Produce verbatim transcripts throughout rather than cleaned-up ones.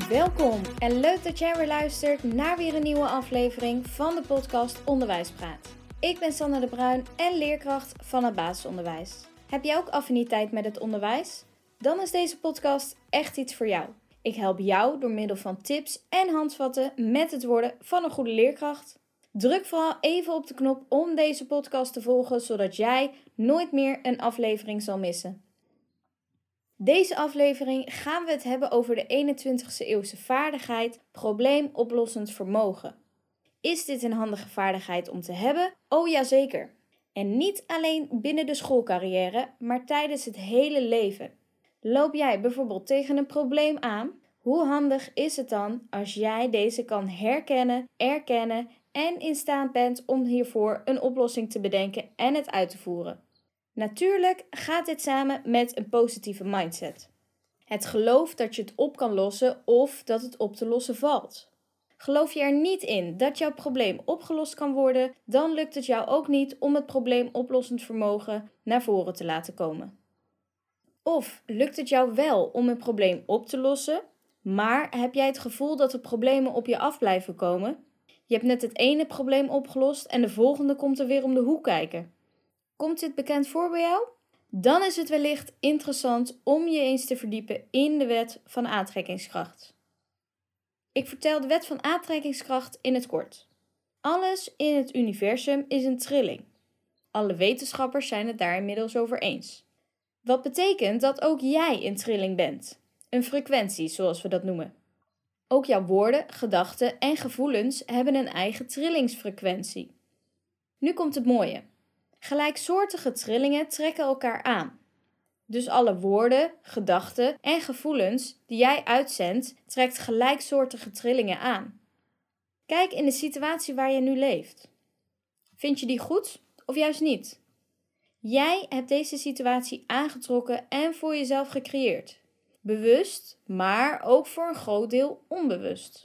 Welkom en leuk dat jij weer luistert naar weer een nieuwe aflevering van de podcast Onderwijspraat. Ik ben Sanne de Bruin en leerkracht van het basisonderwijs. Heb jij ook affiniteit met het onderwijs? Dan is deze podcast echt iets voor jou. Ik help jou door middel van tips en handvatten met het worden van een goede leerkracht. Druk vooral even op de knop om deze podcast te volgen, zodat jij nooit meer een aflevering zal missen. Deze aflevering gaan we het hebben over de eenentwintigste eeuwse vaardigheid probleemoplossend vermogen. Is dit een handige vaardigheid om te hebben? Oh ja, zeker. En niet alleen binnen de schoolcarrière, maar tijdens het hele leven. Loop jij bijvoorbeeld tegen een probleem aan? Hoe handig is het dan als jij deze kan herkennen, erkennen en in staat bent om hiervoor een oplossing te bedenken en het uit te voeren? Natuurlijk gaat dit samen met een positieve mindset. Het geloof dat je het op kan lossen of dat het op te lossen valt. Geloof je er niet in dat jouw probleem opgelost kan worden, dan lukt het jou ook niet om het probleemoplossend vermogen naar voren te laten komen. Of lukt het jou wel om een probleem op te lossen, maar heb jij het gevoel dat de problemen op je af blijven komen? Je hebt net het ene probleem opgelost en de volgende komt er weer om de hoek kijken. Komt dit bekend voor bij jou? Dan is het wellicht interessant om je eens te verdiepen in de wet van aantrekkingskracht. Ik vertel de wet van aantrekkingskracht in het kort. Alles in het universum is een trilling. Alle wetenschappers zijn het daar inmiddels over eens. Wat betekent dat ook jij een trilling bent. Een frequentie, zoals we dat noemen. Ook jouw woorden, gedachten en gevoelens hebben een eigen trillingsfrequentie. Nu komt het mooie. Gelijksoortige trillingen trekken elkaar aan. Dus alle woorden, gedachten en gevoelens die jij uitzendt, trekt gelijksoortige trillingen aan. Kijk in de situatie waar je nu leeft. Vind je die goed of juist niet? Jij hebt deze situatie aangetrokken en voor jezelf gecreëerd. Bewust, maar ook voor een groot deel onbewust.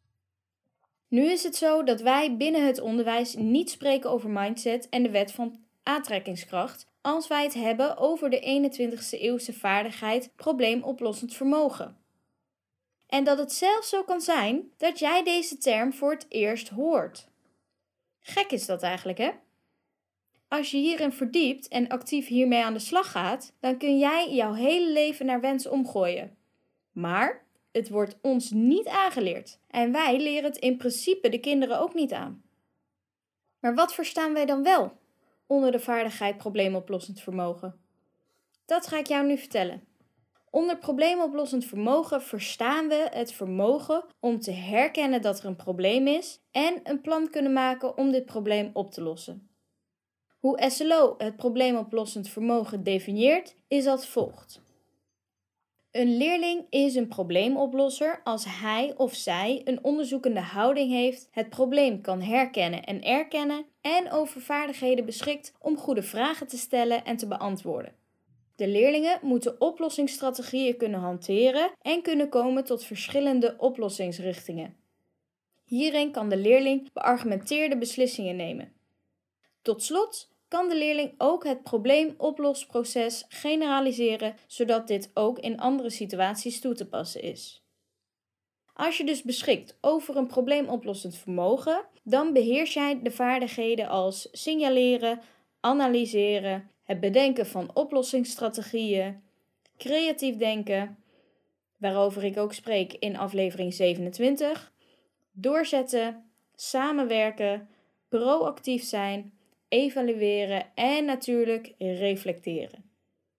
Nu is het zo dat wij binnen het onderwijs niet spreken over mindset en de wet van aantrekkingskracht als wij het hebben over de eenentwintigste eeuwse vaardigheid probleemoplossend vermogen. En dat het zelfs zo kan zijn dat jij deze term voor het eerst hoort. Gek is dat eigenlijk, hè? Als je hierin verdiept en actief hiermee aan de slag gaat, dan kun jij jouw hele leven naar wens omgooien. Maar het wordt ons niet aangeleerd en wij leren het in principe de kinderen ook niet aan. Maar wat verstaan wij dan wel onder de vaardigheid probleemoplossend vermogen? Dat ga ik jou nu vertellen. Onder probleemoplossend vermogen verstaan we het vermogen om te herkennen dat er een probleem is en een plan kunnen maken om dit probleem op te lossen. Hoe S L O het probleemoplossend vermogen definieert is als volgt. Een leerling is een probleemoplosser als hij of zij een onderzoekende houding heeft, het probleem kan herkennen en erkennen en over vaardigheden beschikt om goede vragen te stellen en te beantwoorden. De leerlingen moeten oplossingsstrategieën kunnen hanteren en kunnen komen tot verschillende oplossingsrichtingen. Hierin kan de leerling beargumenteerde beslissingen nemen. Tot slot kan de leerling ook het probleemoplosproces generaliseren, zodat dit ook in andere situaties toe te passen is. Als je dus beschikt over een probleemoplossend vermogen, dan beheers jij de vaardigheden als signaleren, analyseren, het bedenken van oplossingsstrategieën, creatief denken, waarover ik ook spreek in aflevering zevenentwintig, doorzetten, samenwerken, proactief zijn, evalueren en natuurlijk reflecteren.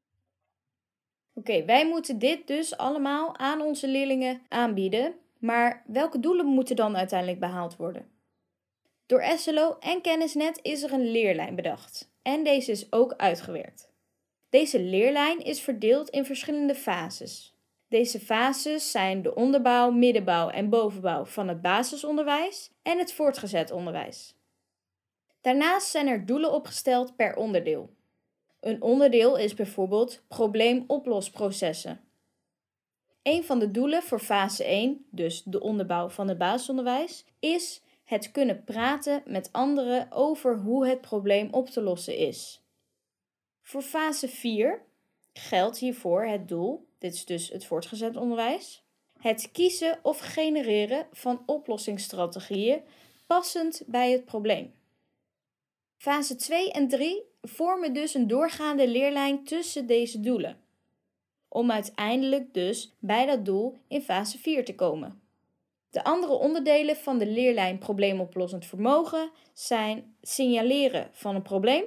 Oké, okay, wij moeten dit dus allemaal aan onze leerlingen aanbieden, maar welke doelen moeten dan uiteindelijk behaald worden? Door S L O en Kennisnet is er een leerlijn bedacht en deze is ook uitgewerkt. Deze leerlijn is verdeeld in verschillende fases. Deze fases zijn de onderbouw, middenbouw en bovenbouw van het basisonderwijs en het voortgezet onderwijs. Daarnaast zijn er doelen opgesteld per onderdeel. Een onderdeel is bijvoorbeeld probleemoplosprocessen. Een van de doelen voor fase één, dus de onderbouw van het basisonderwijs, is het kunnen praten met anderen over hoe het probleem op te lossen is. Voor fase vier geldt hiervoor het doel, dit is dus het voortgezet onderwijs, Het kiezen of genereren van oplossingsstrategieën passend bij het probleem. Fase twee en drie vormen dus een doorgaande leerlijn tussen deze doelen, om uiteindelijk dus bij dat doel in fase vier te komen. De andere onderdelen van de leerlijn probleemoplossend vermogen zijn signaleren van een probleem,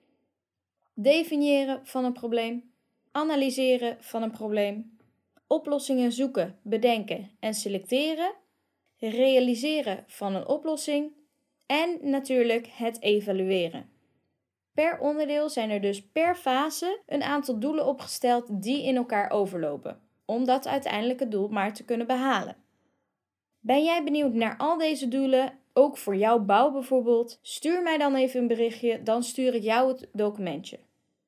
definiëren van een probleem, analyseren van een probleem, oplossingen zoeken, bedenken en selecteren, realiseren van een oplossing en natuurlijk het evalueren. Per onderdeel zijn er dus per fase een aantal doelen opgesteld die in elkaar overlopen, om dat uiteindelijke doel maar te kunnen behalen. Ben jij benieuwd naar al deze doelen, ook voor jouw bouw bijvoorbeeld? Stuur mij dan even een berichtje, dan stuur ik jou het documentje.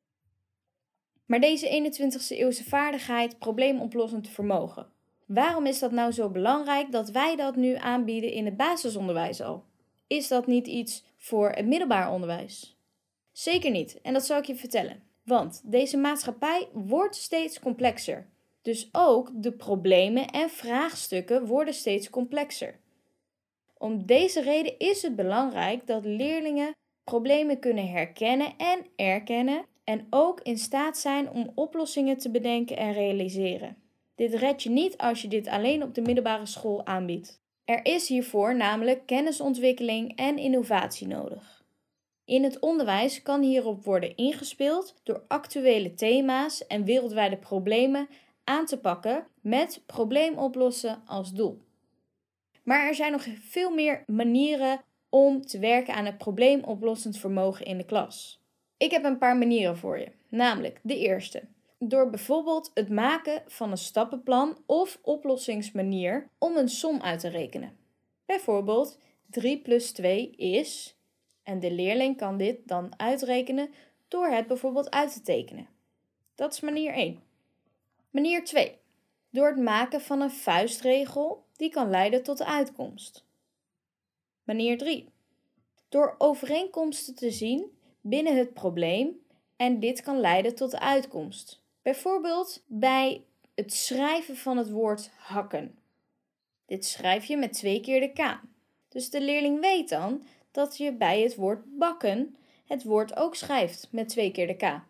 Maar deze eenentwintigste eeuwse vaardigheid, probleemoplossend vermogen. Waarom is dat nou zo belangrijk dat wij dat nu aanbieden in het basisonderwijs al? Is dat niet iets voor het middelbaar onderwijs? Zeker niet, en dat zal ik je vertellen. Want deze maatschappij wordt steeds complexer. Dus ook de problemen en vraagstukken worden steeds complexer. Om deze reden is het belangrijk dat leerlingen problemen kunnen herkennen en erkennen en ook in staat zijn om oplossingen te bedenken en realiseren. Dit red je niet als je dit alleen op de middelbare school aanbiedt. Er is hiervoor namelijk kennisontwikkeling en innovatie nodig. In het onderwijs kan hierop worden ingespeeld door actuele thema's en wereldwijde problemen aan te pakken met probleemoplossen als doel. Maar er zijn nog veel meer manieren om te werken aan het probleemoplossend vermogen in de klas. Ik heb een paar manieren voor je, namelijk de eerste. Door bijvoorbeeld het maken van een stappenplan of oplossingsmanier om een som uit te rekenen. Bijvoorbeeld drie plus twee is, en de leerling kan dit dan uitrekenen door het bijvoorbeeld uit te tekenen. Dat is manier één. Manier twee. Door het maken van een vuistregel die kan leiden tot de uitkomst. Manier drie. Door overeenkomsten te zien binnen het probleem en dit kan leiden tot de uitkomst. Bijvoorbeeld bij het schrijven van het woord hakken. Dit schrijf je met twee keer de K. Dus de leerling weet dan dat je bij het woord bakken het woord ook schrijft met twee keer de K.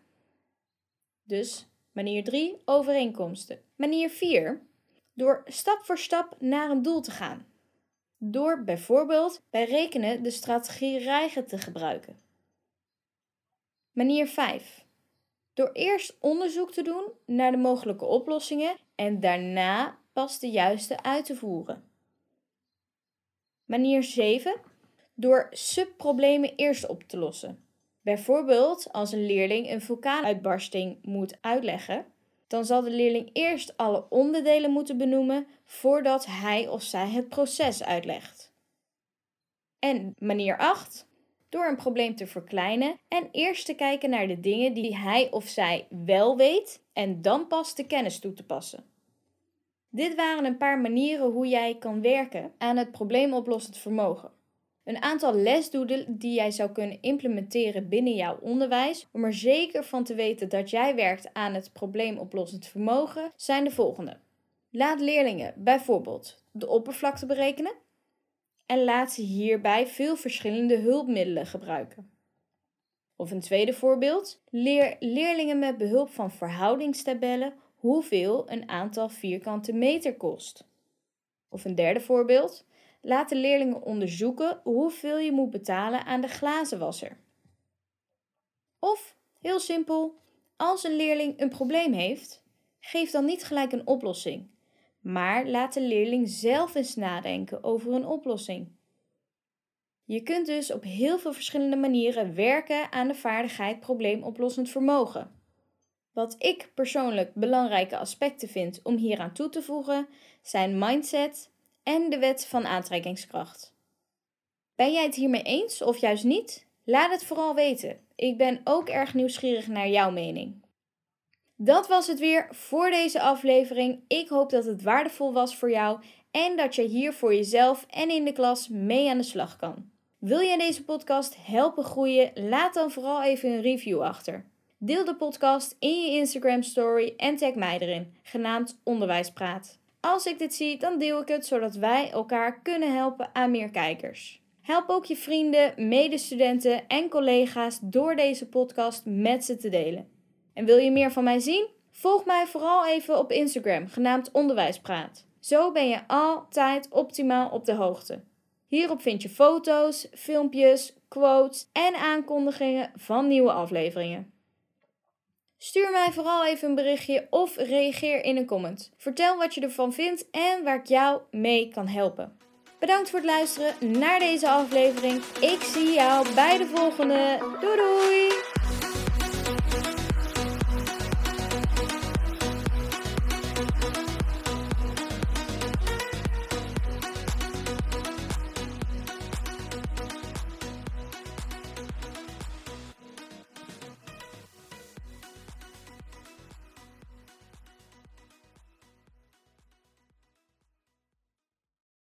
Dus manier drie, overeenkomsten. Manier vier, door stap voor stap naar een doel te gaan. Door bijvoorbeeld bij rekenen de strategie REIGEN te gebruiken. Manier vijf. Door eerst onderzoek te doen naar de mogelijke oplossingen en daarna pas de juiste uit te voeren. Manier zeven. Door subproblemen eerst op te lossen. Bijvoorbeeld als een leerling een vulkaanuitbarsting moet uitleggen, dan zal de leerling eerst alle onderdelen moeten benoemen voordat hij of zij het proces uitlegt. En manier acht. Door een probleem te verkleinen en eerst te kijken naar de dingen die hij of zij wel weet en dan pas de kennis toe te passen. Dit waren een paar manieren hoe jij kan werken aan het probleemoplossend vermogen. Een aantal lesdoelen die jij zou kunnen implementeren binnen jouw onderwijs om er zeker van te weten dat jij werkt aan het probleemoplossend vermogen zijn de volgende. Laat leerlingen bijvoorbeeld de oppervlakte berekenen en laat ze hierbij veel verschillende hulpmiddelen gebruiken. Of een tweede voorbeeld, leer leerlingen met behulp van verhoudingstabellen hoeveel een aantal vierkante meter kost. Of een derde voorbeeld, laat de leerlingen onderzoeken hoeveel je moet betalen aan de glazenwasser. Of, heel simpel, als een leerling een probleem heeft, geef dan niet gelijk een oplossing, maar laat de leerling zelf eens nadenken over een oplossing. Je kunt dus op heel veel verschillende manieren werken aan de vaardigheid probleemoplossend vermogen. Wat ik persoonlijk belangrijke aspecten vind om hieraan toe te voegen, zijn mindset en de wet van aantrekkingskracht. Ben jij het hiermee eens of juist niet? Laat het vooral weten. Ik ben ook erg nieuwsgierig naar jouw mening. Dat was het weer voor deze aflevering. Ik hoop dat het waardevol was voor jou en dat je hier voor jezelf en in de klas mee aan de slag kan. Wil jij deze podcast helpen groeien? Laat dan vooral even een review achter. Deel de podcast in je Instagram story en tag mij erin, genaamd Onderwijspraat. Als ik dit zie, dan deel ik het zodat wij elkaar kunnen helpen aan meer kijkers. Help ook je vrienden, medestudenten en collega's door deze podcast met ze te delen. En wil je meer van mij zien? Volg mij vooral even op Instagram, genaamd Onderwijspraat. Zo ben je altijd optimaal op de hoogte. Hierop vind je foto's, filmpjes, quotes en aankondigingen van nieuwe afleveringen. Stuur mij vooral even een berichtje of reageer in een comment. Vertel wat je ervan vindt en waar ik jou mee kan helpen. Bedankt voor het luisteren naar deze aflevering. Ik zie jou bij de volgende. Doei doei!